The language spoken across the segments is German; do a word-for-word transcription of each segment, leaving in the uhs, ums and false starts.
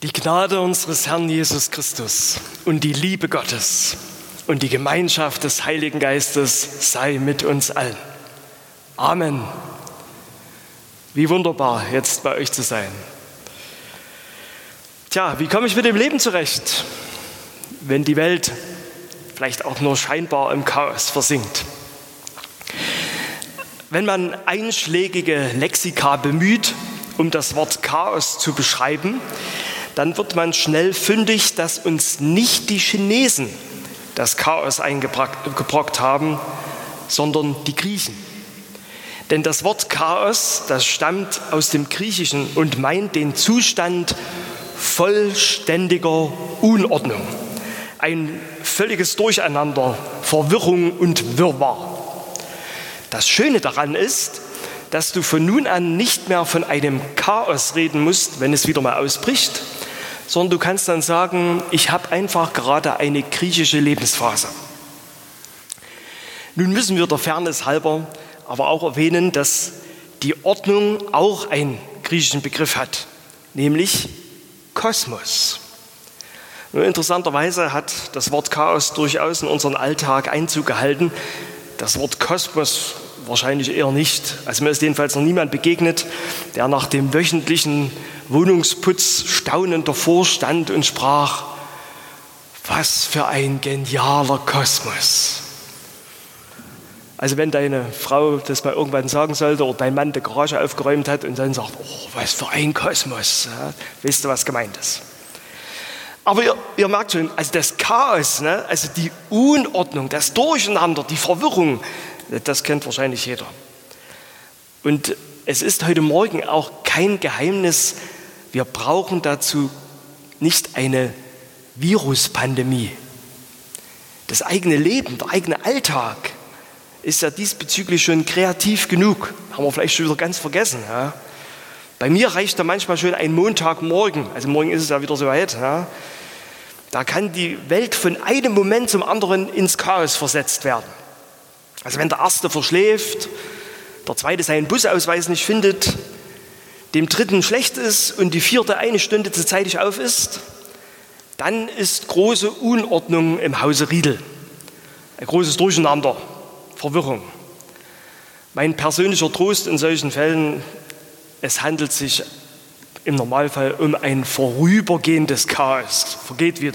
Die Gnade unseres Herrn Jesus Christus und die Liebe Gottes und die Gemeinschaft des Heiligen Geistes sei mit uns allen. Amen. Wie wunderbar, jetzt bei euch zu sein. Tja, wie komme ich mit dem Leben zurecht, wenn die Welt vielleicht auch nur scheinbar im Chaos versinkt? Wenn man einschlägige Lexika bemüht, um das Wort Chaos zu beschreiben, dann wird man schnell fündig, dass uns nicht die Chinesen das Chaos eingebrockt haben, sondern die Griechen. Denn das Wort Chaos, das stammt aus dem Griechischen und meint den Zustand vollständiger Unordnung. Ein völliges Durcheinander, Verwirrung und Wirrwarr. Das Schöne daran ist, dass du von nun an nicht mehr von einem Chaos reden musst, wenn es wieder mal ausbricht, sondern du kannst dann sagen, ich habe einfach gerade eine griechische Lebensphase. Nun müssen wir der Fairness halber aber auch erwähnen, dass die Ordnung auch einen griechischen Begriff hat, nämlich Kosmos. Nur interessanterweise hat das Wort Chaos durchaus in unseren Alltag Einzug gehalten. Das Wort Kosmos wahrscheinlich eher nicht. Also mir ist jedenfalls noch niemand begegnet, der nach dem wöchentlichen Wohnungsputz staunend davor stand und sprach: Was für ein genialer Kosmos. Also wenn deine Frau das mal irgendwann sagen sollte oder dein Mann die Garage aufgeräumt hat und dann sagt, oh, was für ein Kosmos, ja, weißt du, was gemeint ist. Aber ihr, ihr merkt schon, also das Chaos, ne, also die Unordnung, das Durcheinander, die Verwirrung, das kennt wahrscheinlich jeder. Und es ist heute Morgen auch kein Geheimnis, wir brauchen dazu nicht eine Viruspandemie. Das eigene Leben, der eigene Alltag ist ja diesbezüglich schon kreativ genug. Haben wir vielleicht schon wieder ganz vergessen. Ja. Bei mir reicht da manchmal schon ein Montagmorgen, also morgen ist es ja wieder soweit. Ja. Da kann die Welt von einem Moment zum anderen ins Chaos versetzt werden. Also wenn der Erste verschläft, der Zweite seinen Busausweis nicht findet, dem Dritten schlecht ist und die Vierte eine Stunde zu zeitig auf ist, dann ist große Unordnung im Hause Riedel. Ein großes Durcheinander, Verwirrung. Mein persönlicher Trost in solchen Fällen: Es handelt sich im Normalfall um ein vorübergehendes Chaos, vergeht wieder.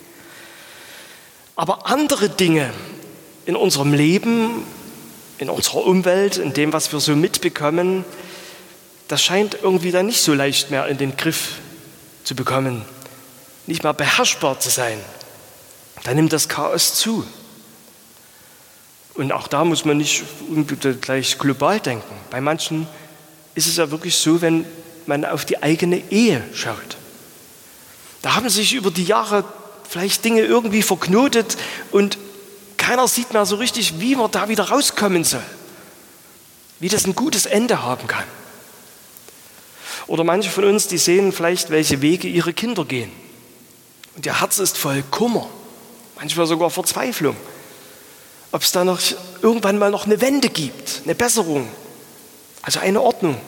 Aber andere Dinge in unserem Leben, in unserer Umwelt, in dem, was wir so mitbekommen, das scheint irgendwie dann nicht so leicht mehr in den Griff zu bekommen, nicht mehr beherrschbar zu sein. Da nimmt das Chaos zu. Und auch da muss man nicht gleich global denken. Bei manchen ist es ja wirklich so, wenn man auf die eigene Ehe schaut. Da haben sich über die Jahre vielleicht Dinge irgendwie verknotet und keiner sieht mehr so richtig, wie man da wieder rauskommen soll. Wie das ein gutes Ende haben kann. Oder manche von uns, die sehen vielleicht, welche Wege ihre Kinder gehen. Und ihr Herz ist voll Kummer, manchmal sogar Verzweiflung. Ob es da noch irgendwann mal noch eine Wende gibt, eine Besserung, also eine Ordnung.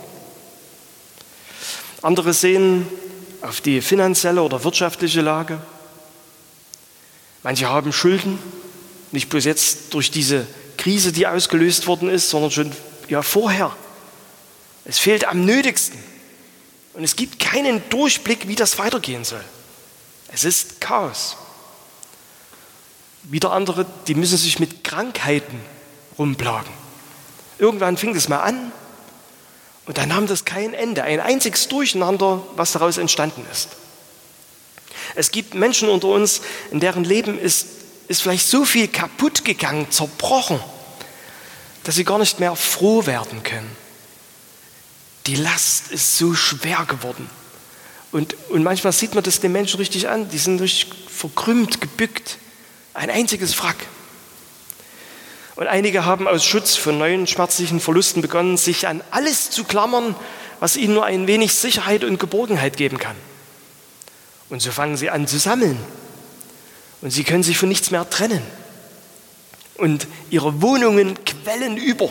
Andere sehen auf die finanzielle oder wirtschaftliche Lage. Manche haben Schulden, nicht bloß jetzt durch diese Krise, die ausgelöst worden ist, sondern schon ja, vorher. Es fehlt am nötigsten. Und es gibt keinen Durchblick, wie das weitergehen soll. Es ist Chaos. Wieder andere, die müssen sich mit Krankheiten rumplagen. Irgendwann fing es mal an und dann nahm das kein Ende. Ein einziges Durcheinander, was daraus entstanden ist. Es gibt Menschen unter uns, in deren Leben ist, ist vielleicht so viel kaputt gegangen, zerbrochen, dass sie gar nicht mehr froh werden können. Die Last ist so schwer geworden. Und, und manchmal sieht man das den Menschen richtig an. Die sind richtig verkrümmt, gebückt. Ein einziges Wrack. Und einige haben aus Schutz von neuen schmerzlichen Verlusten begonnen, sich an alles zu klammern, was ihnen nur ein wenig Sicherheit und Geborgenheit geben kann. Und so fangen sie an zu sammeln. Und sie können sich von nichts mehr trennen. Und ihre Wohnungen quellen über.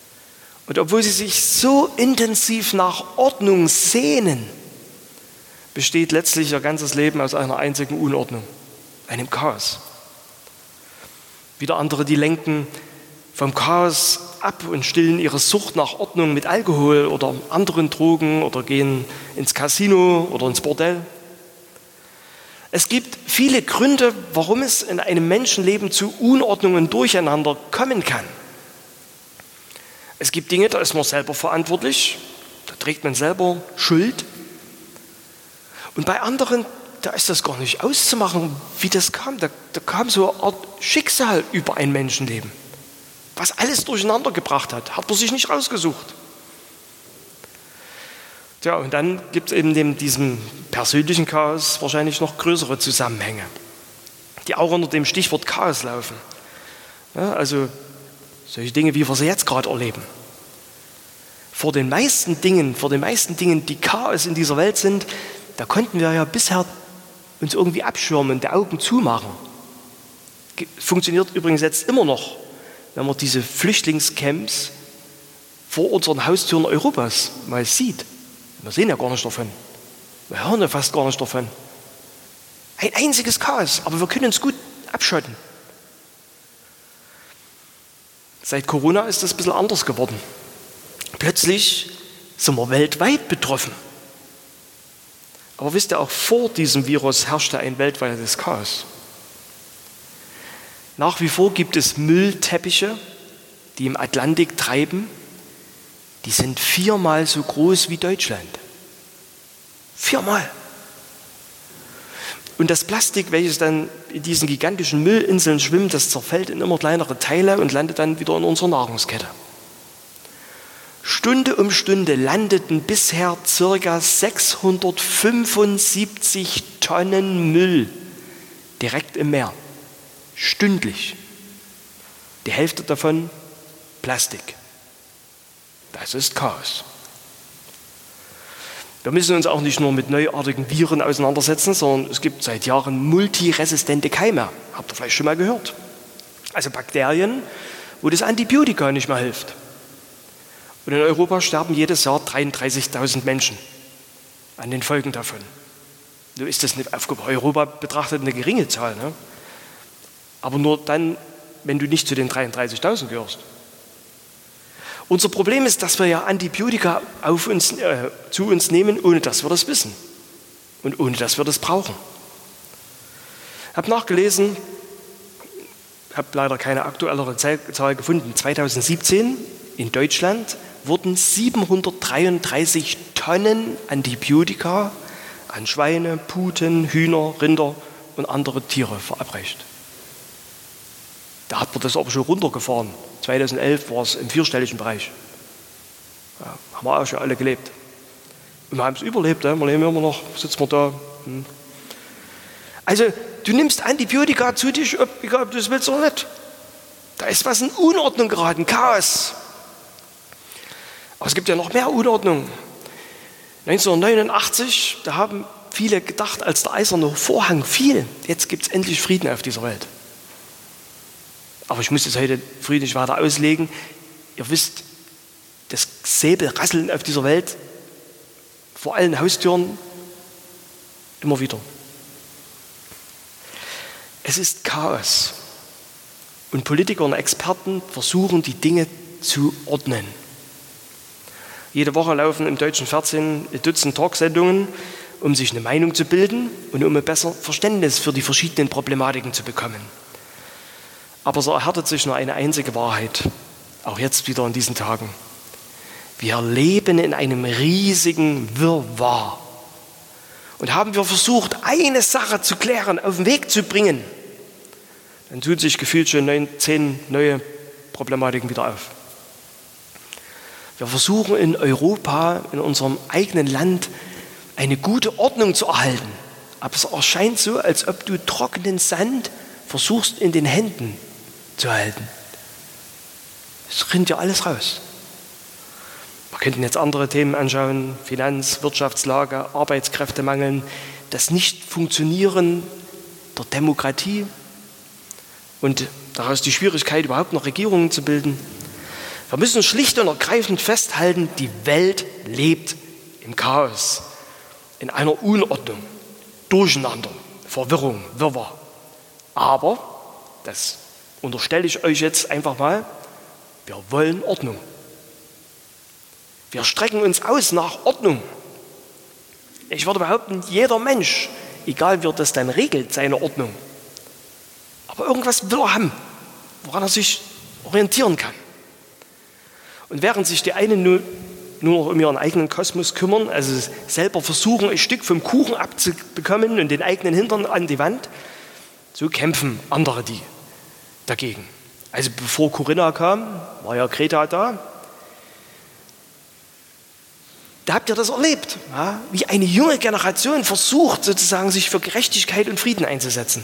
Und obwohl sie sich so intensiv nach Ordnung sehnen, besteht letztlich ihr ganzes Leben aus einer einzigen Unordnung, einem Chaos. Wieder andere, die lenken vom Chaos ab und stillen ihre Sucht nach Ordnung mit Alkohol oder anderen Drogen oder gehen ins Casino oder ins Bordell. Es gibt viele Gründe, warum es in einem Menschenleben zu Unordnung und Durcheinander kommen kann. Es gibt Dinge, da ist man selber verantwortlich, da trägt man selber Schuld. Und bei anderen, da ist das gar nicht auszumachen, wie das kam. Da, da kam so eine Art Schicksal über ein Menschenleben, was alles durcheinander gebracht hat, hat man sich nicht rausgesucht. Tja, und dann gibt es eben neben diesem persönlichen Chaos wahrscheinlich noch größere Zusammenhänge, die auch unter dem Stichwort Chaos laufen. Ja, also solche Dinge, wie wir sie jetzt gerade erleben. Vor den meisten Dingen, vor den meisten Dingen, die Chaos in dieser Welt sind, da konnten wir ja bisher uns irgendwie abschirmen und die Augen zumachen. Funktioniert übrigens jetzt immer noch, wenn man diese Flüchtlingscamps vor unseren Haustüren Europas mal sieht. Wir sehen ja gar nicht davon. Wir hören ja fast gar nicht davon. Ein einziges Chaos, aber wir können uns gut abschotten. Seit Corona ist das ein bisschen anders geworden. Plötzlich sind wir weltweit betroffen. Aber wisst ihr, auch vor diesem Virus herrschte ein weltweites Chaos. Nach wie vor gibt es Müllteppiche, die im Atlantik treiben. Die sind viermal so groß wie Deutschland. Viermal. Und das Plastik, welches dann in diesen gigantischen Müllinseln schwimmt, das zerfällt in immer kleinere Teile und landet dann wieder in unserer Nahrungskette. Stunde um Stunde landeten bisher ca. sechshundertfünfundsiebzig Tonnen Müll direkt im Meer. Stündlich. Die Hälfte davon Plastik. Das ist Chaos. Wir müssen uns auch nicht nur mit neuartigen Viren auseinandersetzen, sondern es gibt seit Jahren multiresistente Keime. Habt ihr vielleicht schon mal gehört? Also Bakterien, wo das Antibiotika nicht mehr hilft. Und in Europa sterben jedes Jahr dreiunddreißigtausend Menschen an den Folgen davon. Nun ist das nicht auf Europa betrachtet eine geringe Zahl, ne? Aber nur dann, wenn du nicht zu den dreiunddreißigtausend gehörst. Unser Problem ist, dass wir ja Antibiotika auf uns, äh, zu uns nehmen, ohne dass wir das wissen und ohne dass wir das brauchen. Ich habe nachgelesen, habe leider keine aktuellere Zahl gefunden. zweitausendsiebzehn in Deutschland wurden siebenhundertdreiunddreißig Tonnen Antibiotika an Schweine, Puten, Hühner, Rinder und andere Tiere verabreicht. Da hat man das aber schon runtergefahren. zweitausendelf war es im vierstelligen Bereich. Ja, haben wir auch schon alle gelebt. Und wir haben es überlebt, ja. Wir leben immer noch, sitzen wir da. Hm. Also, du nimmst Antibiotika zu dich, ob, egal ob du es willst oder nicht. Da ist was in Unordnung geraten, Chaos. Aber es gibt ja noch mehr Unordnung. neunzehnhundertneunundachtzig, da haben viele gedacht, als der eiserne Vorhang fiel, jetzt gibt es endlich Frieden auf dieser Welt. Aber ich muss das heute früh nicht weiter auslegen. Ihr wisst, das Säbelrasseln auf dieser Welt, vor allen Haustüren, immer wieder. Es ist Chaos. Und Politiker und Experten versuchen, die Dinge zu ordnen. Jede Woche laufen im deutschen Fernsehen ein Dutzend Talksendungen, um sich eine Meinung zu bilden und um ein besseres Verständnis für die verschiedenen Problematiken zu bekommen. Aber so erhärtet sich nur eine einzige Wahrheit, auch jetzt wieder in diesen Tagen. Wir leben in einem riesigen Wirrwarr. Und haben wir versucht, eine Sache zu klären, auf den Weg zu bringen, dann tun sich gefühlt schon neun, zehn neue Problematiken wieder auf. Wir versuchen in Europa, in unserem eigenen Land, eine gute Ordnung zu erhalten. Aber es erscheint so, als ob du trockenen Sand versuchst in den Händen zu halten. Es rinnt ja alles raus. Wir könnten jetzt andere Themen anschauen, Finanz-, Wirtschaftslage, Arbeitskräftemangel, das Nicht-Funktionieren der Demokratie und daraus die Schwierigkeit, überhaupt noch Regierungen zu bilden. Wir müssen schlicht und ergreifend festhalten, die Welt lebt im Chaos. in einer Unordnung, Durcheinander, Verwirrung, Wirrwarr. Aber, das unterstelle ich euch jetzt einfach mal, wir wollen Ordnung. Wir strecken uns aus nach Ordnung. Ich würde behaupten, jeder Mensch, egal wie er das dann regelt, seine Ordnung, aber irgendwas will er haben, woran er sich orientieren kann. Und während sich die einen nur, nur noch um ihren eigenen Kosmos kümmern, also selber versuchen, ein Stück vom Kuchen abzubekommen und den eigenen Hintern an die Wand, so kämpfen andere die dagegen. Also bevor Corinna kam, war ja Greta da. Da habt ihr das erlebt, ja, wie eine junge Generation versucht, sozusagen sich für Gerechtigkeit und Frieden einzusetzen.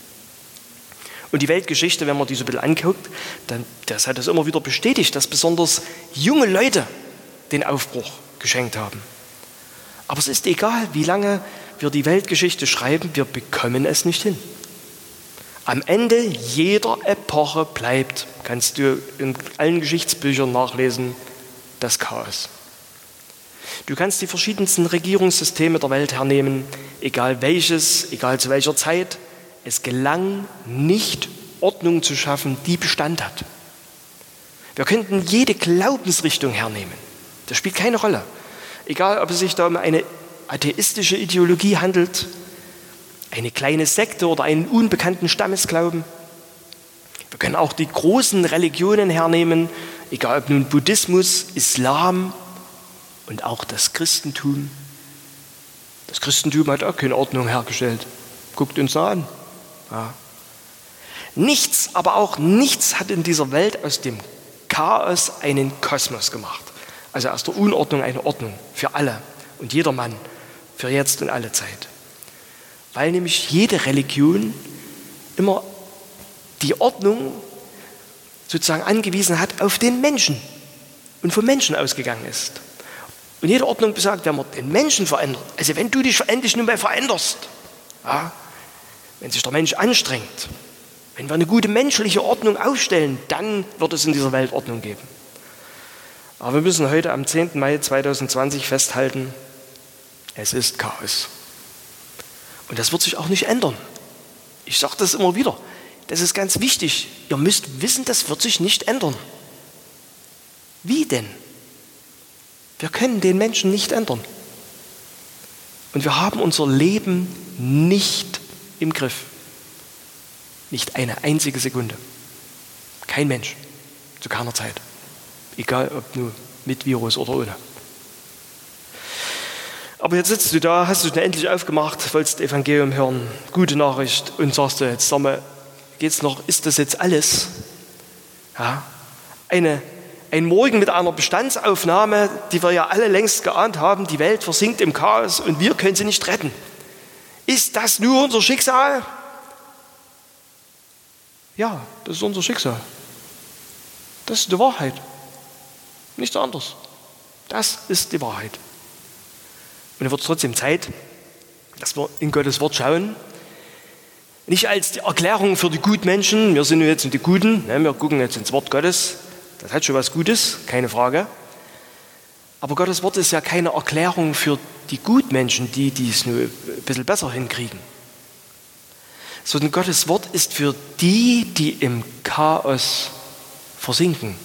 Und die Weltgeschichte, wenn man die so ein bisschen anguckt, dann das hat das immer wieder bestätigt, dass besonders junge Leute den Aufbruch geschenkt haben. Aber es ist egal, wie lange wir die Weltgeschichte schreiben, wir bekommen es nicht hin. Am Ende jeder Epoche bleibt, kannst du in allen Geschichtsbüchern nachlesen, das Chaos. Du kannst die verschiedensten Regierungssysteme der Welt hernehmen, egal welches, egal zu welcher Zeit. Es gelang nicht, Ordnung zu schaffen, die Bestand hat. Wir könnten jede Glaubensrichtung hernehmen. Das spielt keine Rolle. Egal, ob es sich da um eine atheistische Ideologie handelt, eine kleine Sekte oder einen unbekannten Stammesglauben. Wir können auch die großen Religionen hernehmen, egal ob nun Buddhismus, Islam und auch das Christentum. Das Christentum hat auch keine Ordnung hergestellt. Guckt uns da an. Ja. Nichts, aber auch nichts hat in dieser Welt aus dem Chaos einen Kosmos gemacht. Also aus der Unordnung eine Ordnung für alle und jedermann, für jetzt und alle Zeit. Weil nämlich jede Religion immer die Ordnung sozusagen angewiesen hat auf den Menschen und vom Menschen ausgegangen ist. Und jede Ordnung besagt, wenn man den Menschen verändert, also wenn du dich endlich nun mal veränderst, ja, wenn sich der Mensch anstrengt, wenn wir eine gute menschliche Ordnung aufstellen, dann wird es in dieser Welt Ordnung geben. Aber wir müssen heute am zehnten Mai zweitausendzwanzig festhalten, es ist Chaos. Und das wird sich auch nicht ändern. Ich sage das immer wieder. Das ist ganz wichtig. Ihr müsst wissen, das wird sich nicht ändern. Wie denn? Wir können den Menschen nicht ändern. Und wir haben unser Leben nicht im Griff. Nicht eine einzige Sekunde. Kein Mensch. Zu keiner Zeit. Egal, ob nur mit Virus oder ohne. Aber jetzt sitzt du da, hast du dich endlich aufgemacht, wolltest Evangelium hören, gute Nachricht und sagst du jetzt, sag mal, geht's noch, ist das jetzt alles? Ja, eine, ein Morgen mit einer Bestandsaufnahme, die wir ja alle längst geahnt haben, die Welt versinkt im Chaos und wir können sie nicht retten. Ist das nur unser Schicksal? Ja, das ist unser Schicksal. Das ist die Wahrheit. Nichts anderes. Das ist die Wahrheit. Und es wird trotzdem Zeit, dass wir in Gottes Wort schauen. Nicht als die Erklärung für die Gutmenschen, wir sind jetzt die Guten, ne, wir gucken jetzt ins Wort Gottes, das hat schon was Gutes, keine Frage. Aber Gottes Wort ist ja keine Erklärung für die Gutmenschen, die dies nur ein bisschen besser hinkriegen. Sondern Gottes Wort ist für die, die im Chaos versinken,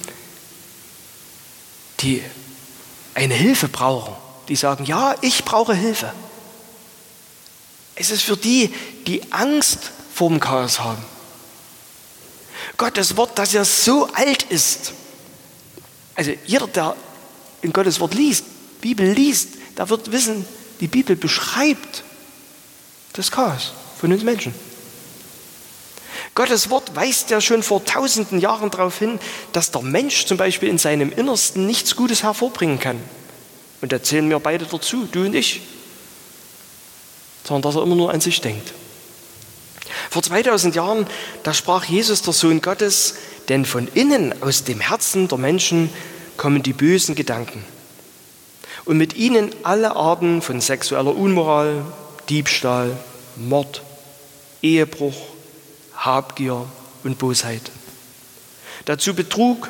die eine Hilfe brauchen. Die sagen, ja, ich brauche Hilfe. Es ist für die, die Angst vor dem Chaos haben. Gottes Wort, das ja so alt ist. Also jeder, der in Gottes Wort liest, Bibel liest, der wird wissen, die Bibel beschreibt das Chaos von uns Menschen. Gottes Wort weist ja schon vor tausenden Jahren darauf hin, dass der Mensch zum Beispiel in seinem Innersten nichts Gutes hervorbringen kann. Und da zählen wir beide dazu, du und ich. Sondern dass er immer nur an sich denkt. Vor zweitausend Jahren, da sprach Jesus, der Sohn Gottes, denn von innen, aus dem Herzen der Menschen, kommen die bösen Gedanken. Und mit ihnen alle Arten von sexueller Unmoral, Diebstahl, Mord, Ehebruch, Habgier und Bosheit. Dazu Betrug,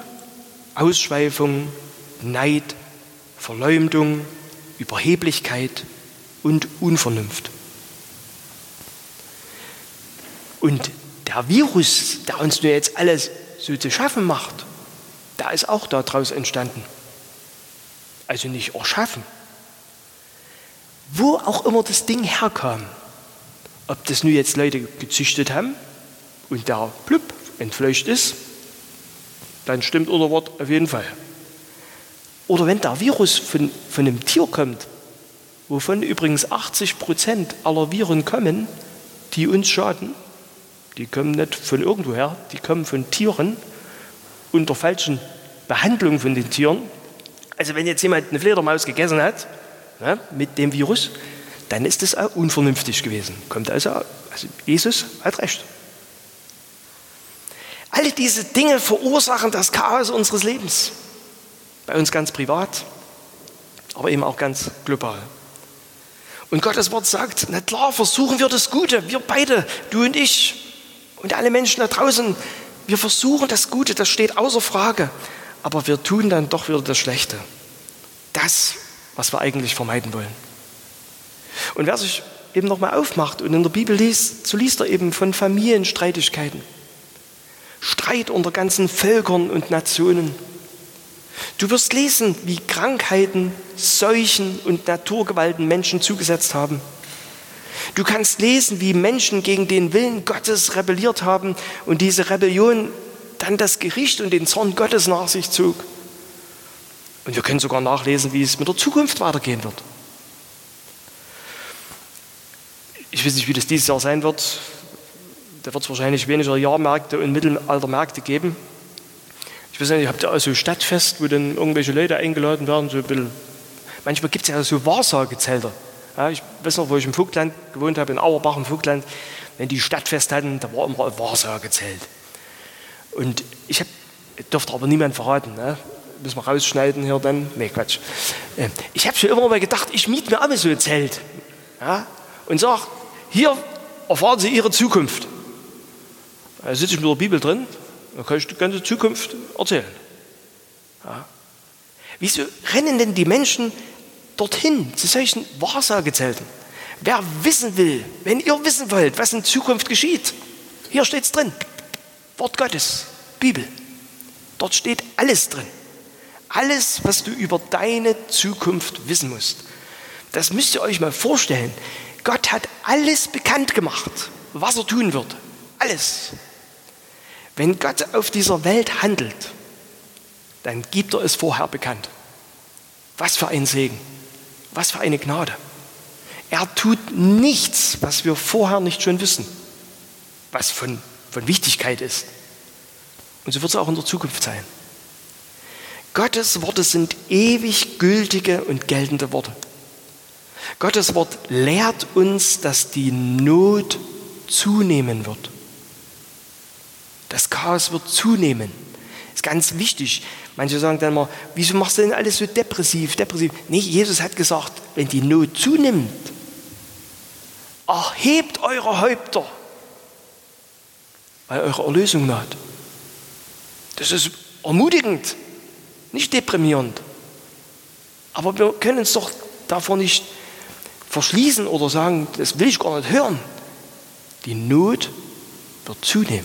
Ausschweifung, Neid, Verleumdung, Überheblichkeit und Unvernunft. Und der Virus, der uns nur jetzt alles so zu schaffen macht, der ist auch daraus entstanden. Also nicht erschaffen. Wo auch immer das Ding herkam, ob das nun jetzt Leute gezüchtet haben und der plupp entfleucht ist, dann stimmt unser Wort auf jeden Fall. Oder wenn der Virus von, von einem Tier kommt, wovon übrigens achtzig Prozent aller Viren kommen, die uns schaden, die kommen nicht von irgendwoher, die kommen von Tieren unter falschen Behandlung von den Tieren. Also wenn jetzt jemand eine Fledermaus gegessen hat, ne, mit dem Virus, dann ist das auch unvernünftig gewesen. Kommt also, also Jesus hat recht. Alle diese Dinge verursachen das Chaos unseres Lebens. Bei uns ganz privat, aber eben auch ganz global. Und Gottes Wort sagt, na klar, versuchen wir das Gute, wir beide, du und ich und alle Menschen da draußen, wir versuchen das Gute, das steht außer Frage, aber wir tun dann doch wieder das Schlechte. Das, was wir eigentlich vermeiden wollen. Und wer sich eben nochmal aufmacht und in der Bibel liest, so liest er eben von Familienstreitigkeiten. Streit unter ganzen Völkern und Nationen. Du wirst lesen, wie Krankheiten, Seuchen und Naturgewalten Menschen zugesetzt haben. Du kannst lesen, wie Menschen gegen den Willen Gottes rebelliert haben und diese Rebellion dann das Gericht und den Zorn Gottes nach sich zog. Und wir können sogar nachlesen, wie es mit der Zukunft weitergehen wird. Ich weiß nicht, wie das dieses Jahr sein wird. Da wird es wahrscheinlich weniger Jahrmärkte und Mittelaltermärkte geben. Ich weiß nicht, habt ihr auch so Stadtfest, wo dann irgendwelche Leute eingeladen werden? So ein bisschen. Manchmal gibt es ja so Wahrsagezelte. Ja, ich weiß noch, wo ich im Vogtland gewohnt habe, in Auerbach im Vogtland, wenn die Stadtfest hatten, da war immer ein Wahrsagezelt. Und ich hab, durfte aber niemand verraten. Ne? Müssen wir rausschneiden hier dann? Nee, Quatsch. Ich habe schon immer mal gedacht, ich miete mir auch mal so ein Zelt. Ja? Und sage, hier erfahren Sie Ihre Zukunft. Da sitze ich mit der Bibel drin, dann kann ich die ganze Zukunft erzählen. Ja. Wieso rennen denn die Menschen dorthin, zu solchen Wahrsagezelten? Wer wissen will, wenn ihr wissen wollt, was in Zukunft geschieht, hier steht es drin. Wort Gottes, Bibel. Dort steht alles drin. Alles, was du über deine Zukunft wissen musst. Das müsst ihr euch mal vorstellen. Gott hat alles bekannt gemacht, was er tun wird. Alles. Wenn Gott auf dieser Welt handelt, dann gibt er es vorher bekannt. Was für ein Segen. Was für eine Gnade. Er tut nichts, was wir vorher nicht schon wissen. Was von, von Wichtigkeit ist. Und so wird es auch in der Zukunft sein. Gottes Worte sind ewig gültige und geltende Worte. Gottes Wort lehrt uns, dass die Not zunehmen wird. Das Chaos wird zunehmen. Das ist ganz wichtig. Manche sagen dann mal, wieso machst du denn alles so depressiv, depressiv? Nee, Jesus hat gesagt, wenn die Not zunimmt, erhebt eure Häupter, weil eure Erlösung naht. Das ist ermutigend, nicht deprimierend. Aber wir können uns doch davor nicht verschließen oder sagen, das will ich gar nicht hören. Die Not wird zunehmen.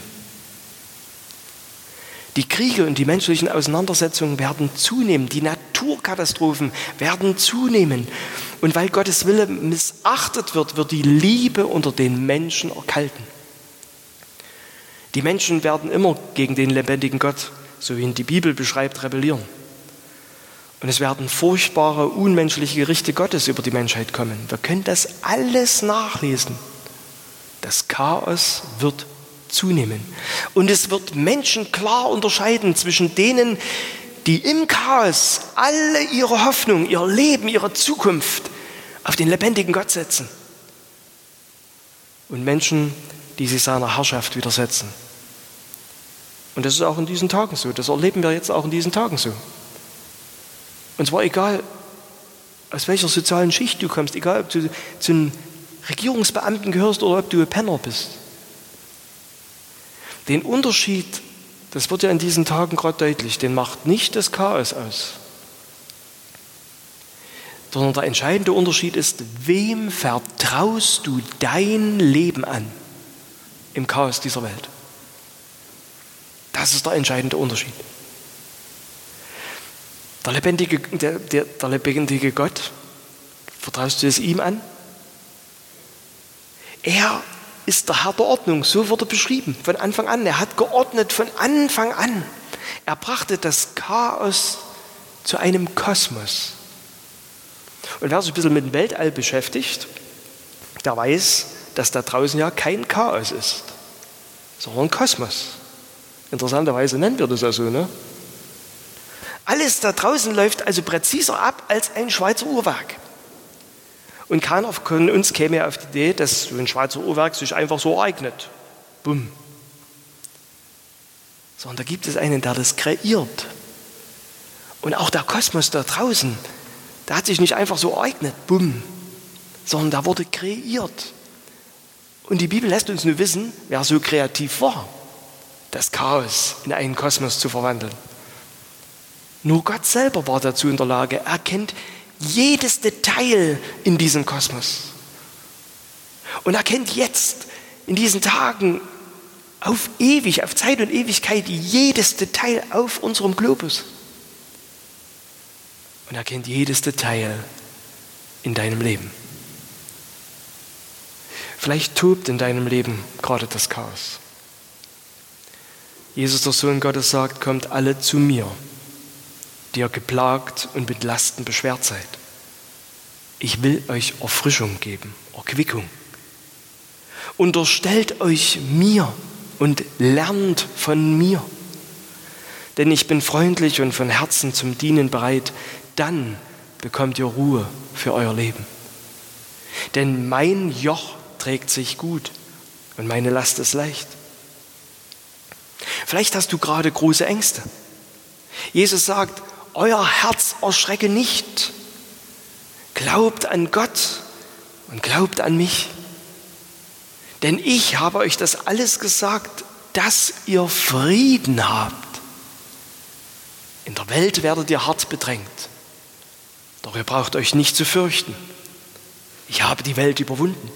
Die Kriege und die menschlichen Auseinandersetzungen werden zunehmen. Die Naturkatastrophen werden zunehmen. Und weil Gottes Wille missachtet wird, wird die Liebe unter den Menschen erkalten. Die Menschen werden immer gegen den lebendigen Gott, so wie ihn die Bibel beschreibt, rebellieren. Und es werden furchtbare, unmenschliche Gerichte Gottes über die Menschheit kommen. Wir können das alles nachlesen. Das Chaos wird zunehmen. Und es wird Menschen klar unterscheiden zwischen denen, die im Chaos alle ihre Hoffnung, ihr Leben, ihre Zukunft auf den lebendigen Gott setzen. Und Menschen, die sich seiner Herrschaft widersetzen. Und das ist auch in diesen Tagen so. Das erleben wir jetzt auch in diesen Tagen so. Und zwar egal, aus welcher sozialen Schicht du kommst, egal, ob du zu einem Regierungsbeamten gehörst oder ob du ein Penner bist. Den Unterschied, das wird ja in diesen Tagen gerade deutlich, den macht nicht das Chaos aus. sondern der entscheidende Unterschied ist, wem vertraust du dein Leben an im Chaos dieser Welt? Das ist der entscheidende Unterschied. Der lebendige, der, der, der lebendige Gott, vertraust du es ihm an? Er ist der Herr der Ordnung, so wird er beschrieben, von Anfang an. Er hat geordnet von Anfang an. Er brachte das Chaos zu einem Kosmos. Und wer sich ein bisschen mit dem Weltall beschäftigt, der weiß, dass da draußen ja kein Chaos ist, sondern Kosmos. Interessanterweise nennen wir das ja so, ne? Alles da draußen läuft also präziser ab als ein Schweizer Uhrwerk. Und keiner von uns käme auf die Idee, dass so ein Schweizer Uhrwerk sich einfach so ereignet. Bumm. Sondern da gibt es einen, der das kreiert. Und auch der Kosmos da draußen, der hat sich nicht einfach so ereignet, bumm, sondern der wurde kreiert. Und die Bibel lässt uns nur wissen, wer so kreativ war, das Chaos in einen Kosmos zu verwandeln. Nur Gott selber war dazu in der Lage. Er kennt jedes Detail in diesem Kosmos. Und er kennt jetzt, in diesen Tagen, auf ewig, auf Zeit und Ewigkeit, jedes Detail auf unserem Globus. Und er kennt jedes Detail in deinem Leben. Vielleicht tobt in deinem Leben gerade das Chaos. Jesus, der Sohn Gottes, sagt, kommt alle zu mir, die ihr geplagt und mit Lasten beschwert seid. Ich will euch Erfrischung geben, Erquickung. Unterstellt euch mir und lernt von mir. Denn ich bin freundlich und von Herzen zum Dienen bereit. Dann bekommt ihr Ruhe für euer Leben. Denn mein Joch trägt sich gut und meine Last ist leicht. Vielleicht hast du gerade große Ängste. Jesus sagt, euer Herz erschrecke nicht. Glaubt an Gott und glaubt an mich. Denn ich habe euch das alles gesagt, dass ihr Frieden habt. In der Welt werdet ihr hart bedrängt. Doch ihr braucht euch nicht zu fürchten. Ich habe die Welt überwunden.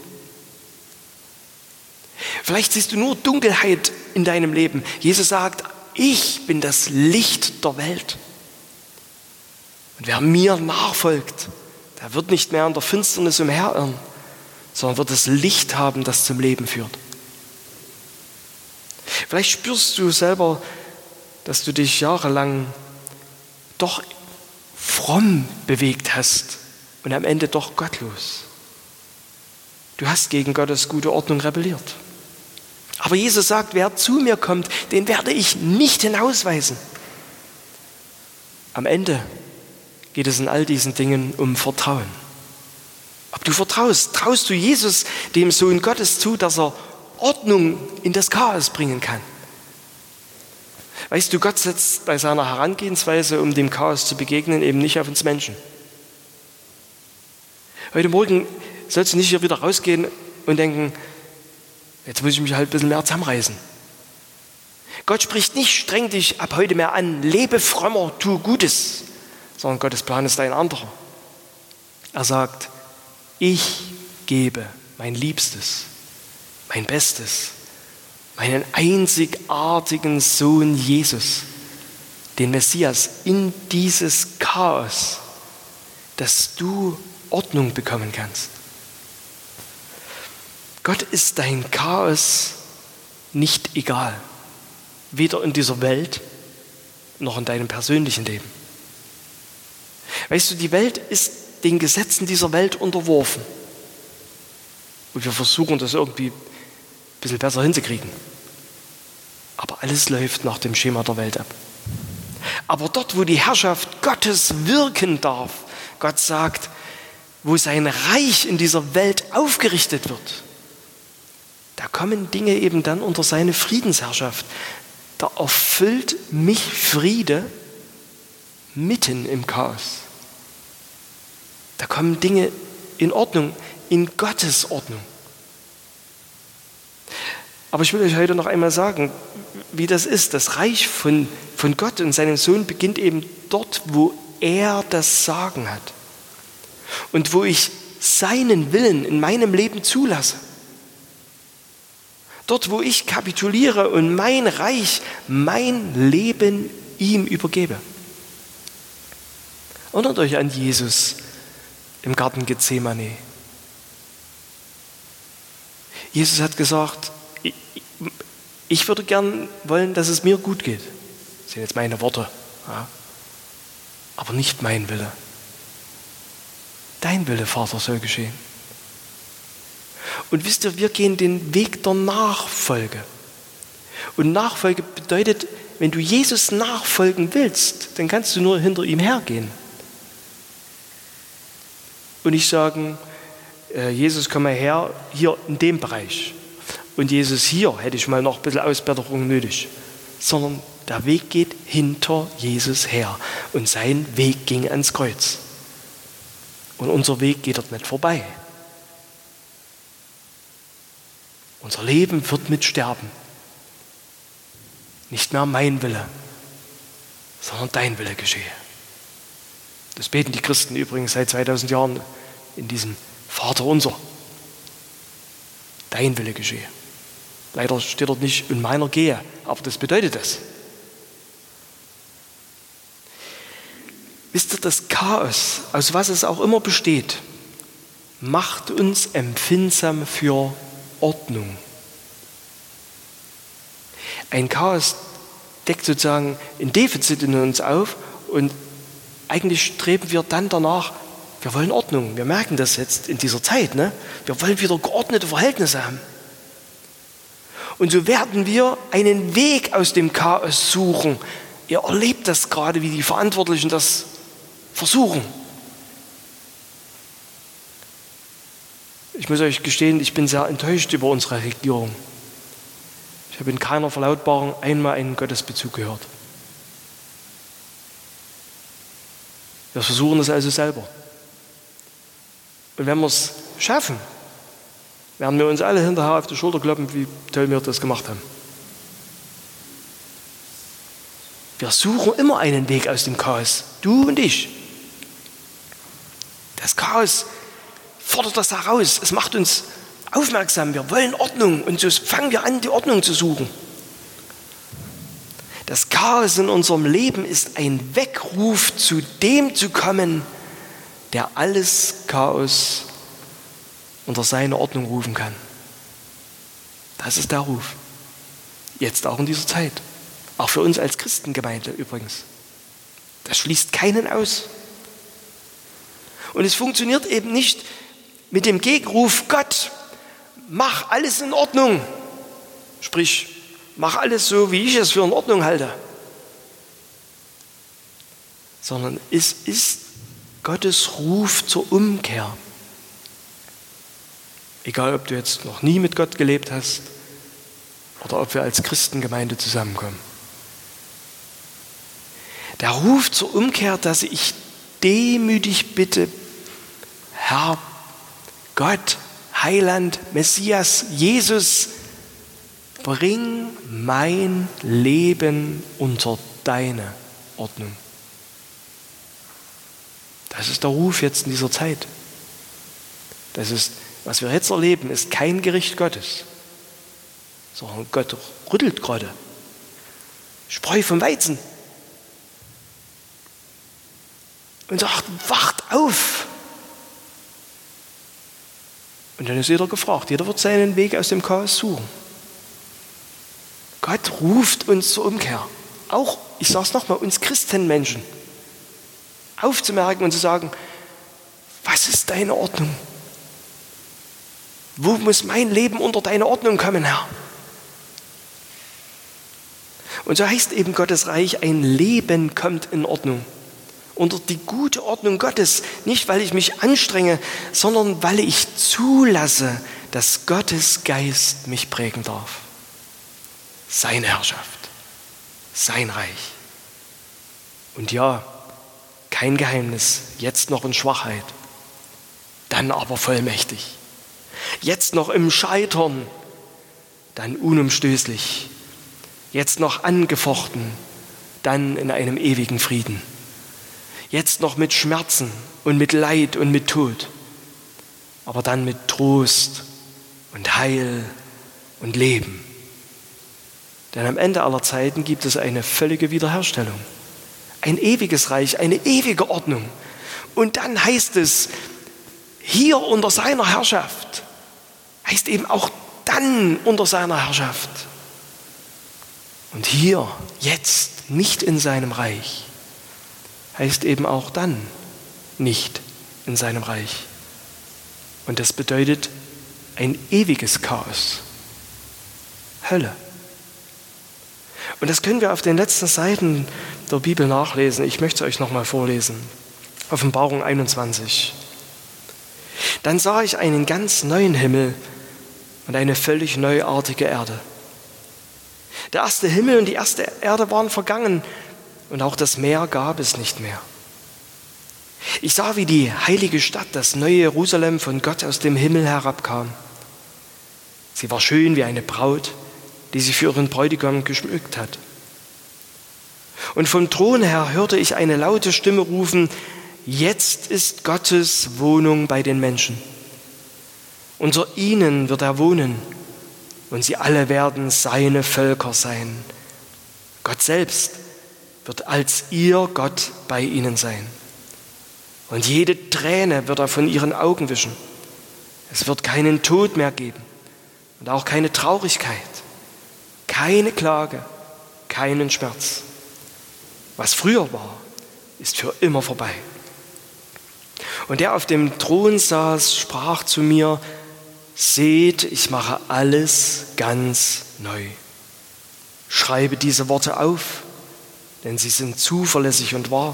Vielleicht siehst du nur Dunkelheit in deinem Leben. Jesus sagt, ich bin das Licht der Welt. Und wer mir nachfolgt, der wird nicht mehr in der Finsternis umherirren, sondern wird das Licht haben, das zum Leben führt. Vielleicht spürst du selber, dass du dich jahrelang doch fromm bewegt hast und am Ende doch gottlos. Du hast gegen Gottes gute Ordnung rebelliert. Aber Jesus sagt, wer zu mir kommt, den werde ich nicht hinausweisen. Am Ende geht es in all diesen Dingen um Vertrauen. Ob du vertraust, traust du Jesus, dem Sohn Gottes, zu, dass er Ordnung in das Chaos bringen kann. Weißt du, Gott setzt bei seiner Herangehensweise, um dem Chaos zu begegnen, eben nicht auf uns Menschen. Heute Morgen sollst du nicht hier wieder rausgehen und denken, jetzt muss ich mich halt ein bisschen mehr zusammenreißen. Gott spricht nicht streng dich ab heute mehr an, lebe frömmer, tu Gutes, sondern Gottes Plan ist ein anderer. Er sagt, ich gebe mein Liebstes, mein Bestes, meinen einzigartigen Sohn Jesus, den Messias, in dieses Chaos, dass du Ordnung bekommen kannst. Gott ist dein Chaos nicht egal, weder in dieser Welt noch in deinem persönlichen Leben. Weißt du, die Welt ist den Gesetzen dieser Welt unterworfen. Und wir versuchen das irgendwie ein bisschen besser hinzukriegen. Aber alles läuft nach dem Schema der Welt ab. Aber dort, wo die Herrschaft Gottes wirken darf, Gott sagt, wo sein Reich in dieser Welt aufgerichtet wird, da kommen Dinge eben dann unter seine Friedensherrschaft. Da erfüllt mich Friede mitten im Chaos. Da kommen Dinge in Ordnung, in Gottes Ordnung. Aber ich will euch heute noch einmal sagen, wie das ist. Das Reich von, von Gott und seinem Sohn beginnt eben dort, wo er das Sagen hat. und wo ich seinen Willen in meinem Leben zulasse. Dort, wo ich kapituliere und mein Reich, mein Leben ihm übergebe. Erinnert euch an Jesus im Garten Gethsemane. Jesus hat gesagt, ich, ich würde gern wollen, dass es mir gut geht. Das sind jetzt meine Worte. Ja. Aber nicht mein Wille. Dein Wille, Vater, soll geschehen. Und wisst ihr, wir gehen den Weg der Nachfolge. Und Nachfolge bedeutet, wenn du Jesus nachfolgen willst, dann kannst du nur hinter ihm hergehen. Und nicht sagen, Jesus, komm mal her, hier in dem Bereich. Und Jesus, hier hätte ich mal noch ein bisschen Ausbesserung nötig. Sondern der Weg geht hinter Jesus her. Und sein Weg ging ans Kreuz. Und unser Weg geht dort nicht vorbei. Unser Leben wird mit sterben. Nicht mehr mein Wille, sondern dein Wille geschehe. Das beten die Christen übrigens seit zweitausend Jahren in diesem Vater unser. Dein Wille geschehe. Leider steht dort nicht in meiner gehe, aber das bedeutet das. Wisst ihr, das Chaos, aus was es auch immer besteht, macht uns empfindsam für Ordnung. Ein Chaos deckt sozusagen ein Defizit in uns auf und eigentlich streben wir dann danach, wir wollen Ordnung. Wir merken das jetzt in dieser Zeit. Ne? Wir wollen wieder geordnete Verhältnisse haben. Und so werden wir einen Weg aus dem Chaos suchen. Ihr erlebt das gerade, wie die Verantwortlichen das versuchen. Ich muss euch gestehen, ich bin sehr enttäuscht über unsere Regierung. Ich habe in keiner Verlautbarung einmal einen Gottesbezug gehört. Wir versuchen es also selber. Und wenn wir es schaffen, werden wir uns alle hinterher auf die Schulter kloppen, wie toll wir das gemacht haben. Wir suchen immer einen Weg aus dem Chaos, du und ich. Das Chaos fordert das heraus, es macht uns aufmerksam, wir wollen Ordnung und so fangen wir an, die Ordnung zu suchen. Das Chaos in unserem Leben ist ein Weckruf, zu dem zu kommen, der alles Chaos unter seine Ordnung rufen kann. Das ist der Ruf. Jetzt auch in dieser Zeit. Auch für uns als Christengemeinde übrigens. Das schließt keinen aus. Und es funktioniert eben nicht mit dem Gegenruf, Gott, mach alles in Ordnung. Sprich, mach alles so, wie ich es für in Ordnung halte. Sondern es ist Gottes Ruf zur Umkehr. Egal, ob du jetzt noch nie mit Gott gelebt hast oder ob wir als Christengemeinde zusammenkommen. Der Ruf zur Umkehr, dass ich demütig bitte, Herr, Gott, Heiland, Messias, Jesus, bring mein Leben unter deine Ordnung. Das ist der Ruf jetzt in dieser Zeit. Das ist, was wir jetzt erleben, ist kein Gericht Gottes, sondern Gott rüttelt gerade Spreu vom Weizen und sagt, wacht auf. Und dann ist jeder gefragt, jeder wird seinen Weg aus dem Chaos suchen. Gott ruft uns zur Umkehr. Auch, ich sage es nochmal, uns Christenmenschen aufzumerken und zu sagen, was ist deine Ordnung? Wo muss mein Leben unter deine Ordnung kommen, Herr? Und so heißt eben Gottes Reich, ein Leben kommt in Ordnung. Unter die gute Ordnung Gottes, nicht weil ich mich anstrenge, sondern weil ich zulasse, dass Gottes Geist mich prägen darf. Seine Herrschaft, sein Reich. Und ja, kein Geheimnis, jetzt noch in Schwachheit, dann aber vollmächtig. Jetzt noch im Scheitern, dann unumstößlich. Jetzt noch angefochten, dann in einem ewigen Frieden. Jetzt noch mit Schmerzen und mit Leid und mit Tod, aber dann mit Trost und Heil und Leben. Denn am Ende aller Zeiten gibt es eine völlige Wiederherstellung, ein ewiges Reich, eine ewige Ordnung. Und dann heißt es, hier unter seiner Herrschaft, heißt eben auch dann unter seiner Herrschaft. Und hier, jetzt, nicht in seinem Reich, heißt eben auch dann nicht in seinem Reich. Und das bedeutet ein ewiges Chaos, Hölle. Und das können wir auf den letzten Seiten der Bibel nachlesen. Ich möchte es euch nochmal vorlesen. Offenbarung einundzwanzig. Dann sah ich einen ganz neuen Himmel und eine völlig neuartige Erde. Der erste Himmel und die erste Erde waren vergangen und auch das Meer gab es nicht mehr. Ich sah, wie die heilige Stadt, das neue Jerusalem, von Gott aus dem Himmel herabkam. Sie war schön wie eine Braut, die sich für ihren Bräutigam geschmückt hat. Und vom Thron her hörte ich eine laute Stimme rufen: Jetzt ist Gottes Wohnung bei den Menschen. Unter ihnen wird er wohnen und sie alle werden seine Völker sein. Gott selbst wird als ihr Gott bei ihnen sein. Und jede Träne wird er von ihren Augen wischen. Es wird keinen Tod mehr geben und auch keine Traurigkeit, keine Klage, keinen Schmerz. Was früher war, ist für immer vorbei. Und der auf dem Thron saß, sprach zu mir: Seht, ich mache alles ganz neu. Schreibe diese Worte auf, denn sie sind zuverlässig und wahr.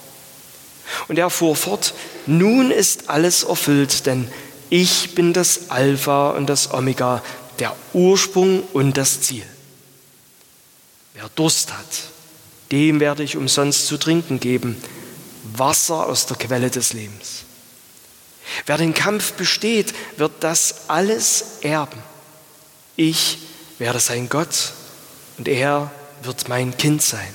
Und er fuhr fort: Nun ist alles erfüllt, denn ich bin das Alpha und das Omega, der Ursprung und das Ziel. Wer Durst hat, dem werde ich umsonst zu trinken geben, Wasser aus der Quelle des Lebens. Wer den Kampf besteht, wird das alles erben. Ich werde sein Gott und er wird mein Kind sein.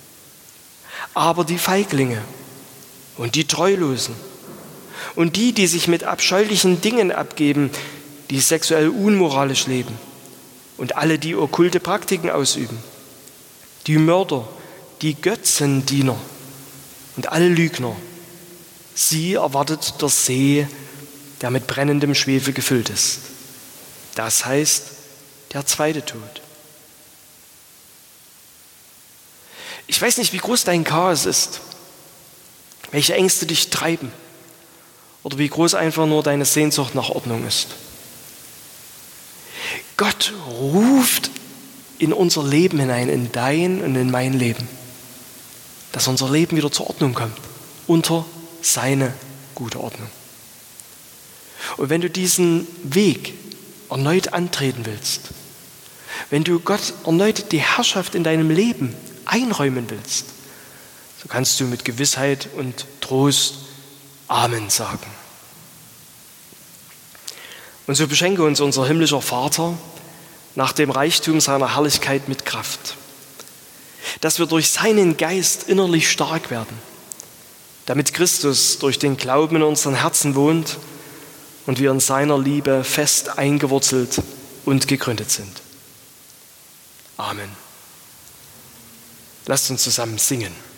Aber die Feiglinge und die Treulosen und die, die sich mit abscheulichen Dingen abgeben, die sexuell unmoralisch leben und alle, die okkulte Praktiken ausüben, die Mörder, die Götzendiener und alle Lügner, sie erwartet der See, der mit brennendem Schwefel gefüllt ist. Das heißt, der zweite Tod. Ich weiß nicht, wie groß dein Chaos ist, welche Ängste dich treiben oder wie groß einfach nur deine Sehnsucht nach Ordnung ist. Gott ruft in unser Leben hinein, in dein und in mein Leben, dass unser Leben wieder zur Ordnung kommt, unter seine gute Ordnung. Und wenn du diesen Weg erneut antreten willst, wenn du Gott erneut die Herrschaft in deinem Leben einräumen willst, so kannst du mit Gewissheit und Trost Amen sagen. Und so beschenke uns unser himmlischer Vater nach dem Reichtum seiner Herrlichkeit mit Kraft, dass wir durch seinen Geist innerlich stark werden, damit Christus durch den Glauben in unseren Herzen wohnt und wir in seiner Liebe fest eingewurzelt und gegründet sind. Amen. Lasst uns zusammen singen.